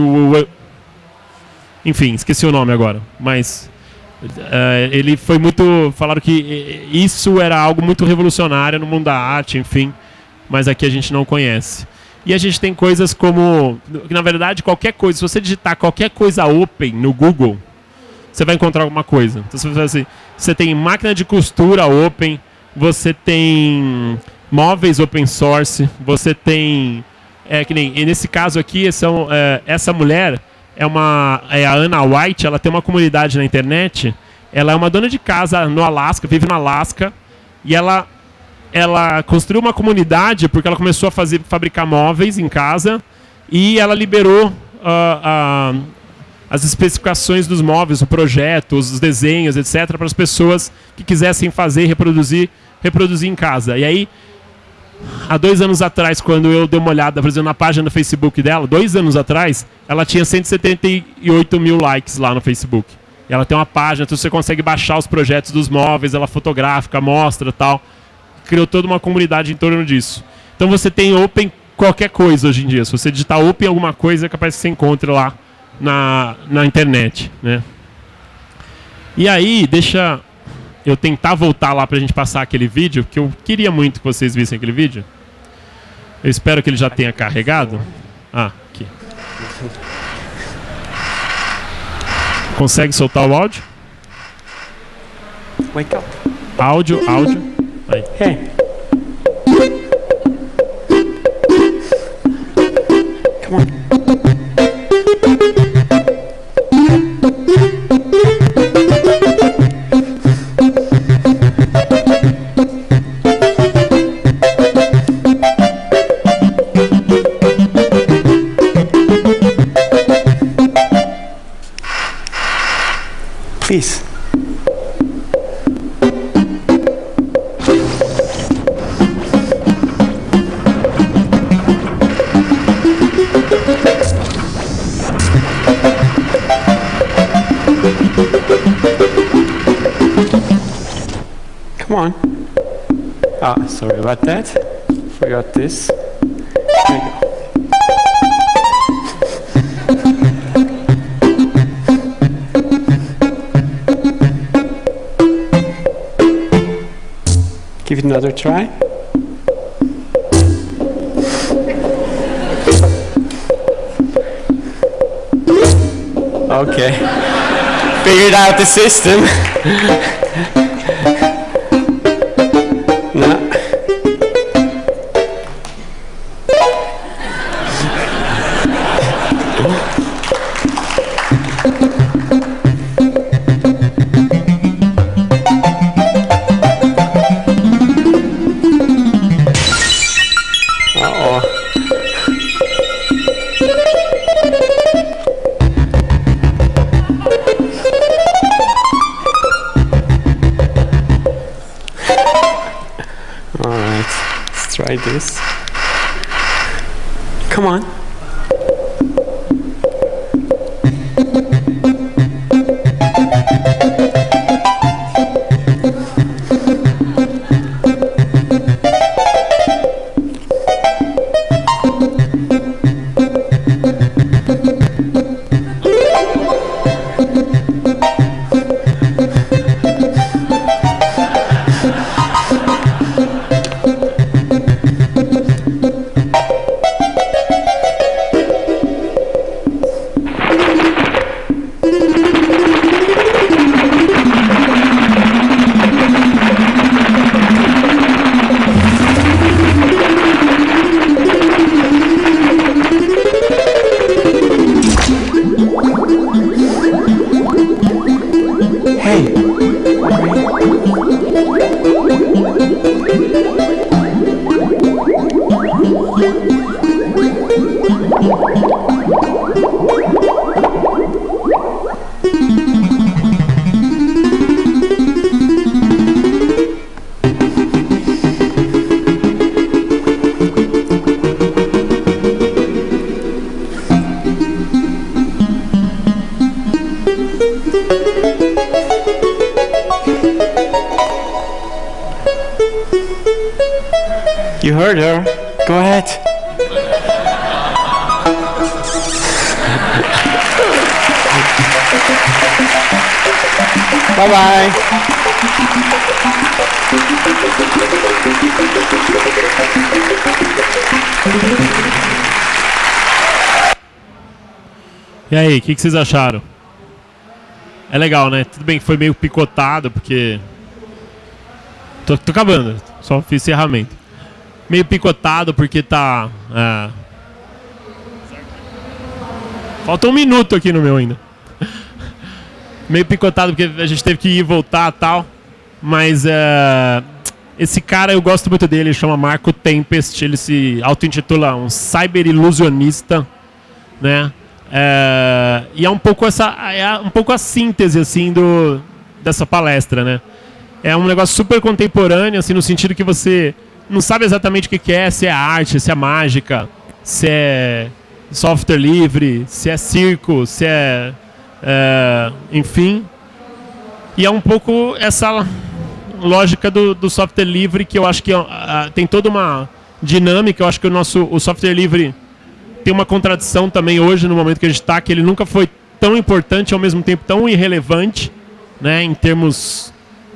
Enfim, esqueci o nome agora, mas ele foi muito... Falaram que isso era algo muito revolucionário no mundo da arte, enfim, mas aqui a gente não conhece. E a gente tem coisas como... Na verdade, qualquer coisa, se você digitar qualquer coisa open no Google, você vai encontrar alguma coisa. Então, se você assim, você tem máquina de costura open, você tem móveis open source, você tem... que nem nesse caso aqui, essa mulher é a Anna White, ela tem uma comunidade na internet, ela é uma dona de casa no Alasca, vive no Alasca, e ela construiu uma comunidade porque ela começou a fabricar móveis em casa, e ela liberou as especificações dos móveis, o projeto, os desenhos, etc., para as pessoas que quisessem fazer, reproduzir em casa. E aí há 2 anos atrás, quando eu dei uma olhada, por exemplo, na página do Facebook dela, 2 anos atrás, ela tinha 178 mil likes lá no Facebook. E ela tem uma página, então você consegue baixar os projetos dos móveis, ela fotografa, mostra e tal. Criou toda uma comunidade em torno disso. Então você tem Open qualquer coisa hoje em dia. Se você digitar Open alguma coisa, é capaz que você encontre lá na internet, né? E aí, deixa eu tentar voltar lá pra gente passar aquele vídeo, porque eu queria muito que vocês vissem aquele vídeo. Eu espero que ele já tenha carregado. Ah, aqui. Consegue soltar o áudio? Wake up. Áudio. Aí. Hey. Come on. Please. Come on. Ah, sorry about that. Forgot this. There you go. Give it another try. Okay. Figured out the system. No. Try this. Come on. You heard her. Go ahead. Bye-bye. E aí, o que vocês acharam? É legal, né? Tudo bem que foi meio picotado, porque... Tô acabando, só fiz encerramento. Meio picotado, porque tá... Falta 1 minuto aqui no meu ainda. Meio picotado, porque a gente teve que ir e voltar e tal. Mas esse cara, eu gosto muito dele, ele chama Marco Tempest. Ele se auto-intitula um cyber-ilusionista, né? E é um pouco a síntese assim dessa palestra, né? É um negócio super contemporâneo, assim, no sentido que você não sabe exatamente o que é, se é arte, se é mágica, se é software livre, se é circo, se é... enfim. E é um pouco essa lógica do software livre, que eu acho que tem toda uma dinâmica. Eu acho que o software livre tem uma contradição também hoje, no momento que a gente está, que ele nunca foi tão importante e ao mesmo tempo tão irrelevante, né, em termos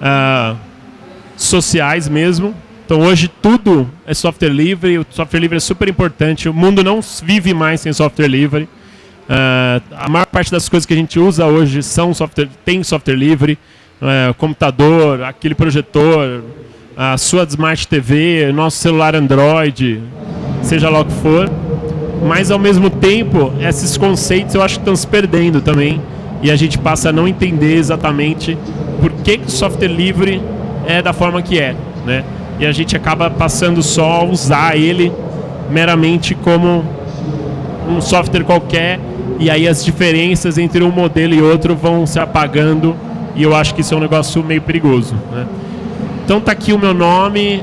sociais mesmo. Então hoje tudo é software livre, o software livre é super importante, o mundo não vive mais sem software livre. A maior parte das coisas que a gente usa hoje tem software livre, computador, aquele projetor, a sua Smart TV, nosso celular Android, seja lá o que for. Mas ao mesmo tempo, esses conceitos eu acho que estão se perdendo também, e a gente passa a não entender exatamente por que o software livre é da forma que é, né? E a gente acaba passando só a usar ele meramente como um software qualquer, e aí as diferenças entre um modelo e outro vão se apagando, e eu acho que isso é um negócio meio perigoso, né? Então tá aqui o meu nome,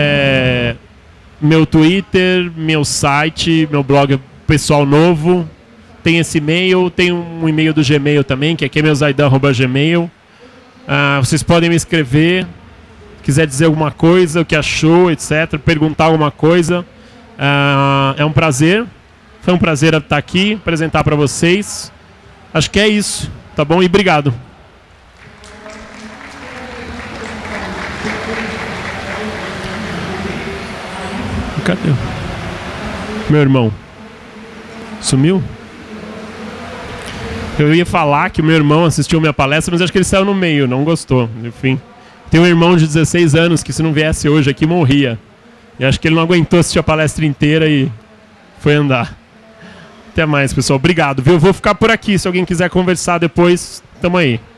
meu Twitter, meu site, meu blog pessoal novo, tem esse e-mail, tem um e-mail do Gmail também, que é kemilzaidan@gmail. Vocês podem me escrever, quiser dizer alguma coisa, o que achou, etc., perguntar alguma coisa. É um prazer. Foi um prazer estar aqui, apresentar para vocês. Acho que é isso, tá bom? E obrigado. Cadê? Meu irmão. Sumiu? Eu ia falar que o meu irmão assistiu minha palestra, mas acho que ele saiu no meio, não gostou. Enfim. Tem um irmão de 16 anos que, se não viesse hoje aqui, morria. E acho que ele não aguentou assistir a palestra inteira e foi andar. Até mais, pessoal. Obrigado, viu? Eu vou ficar por aqui. Se alguém quiser conversar depois, tamo aí.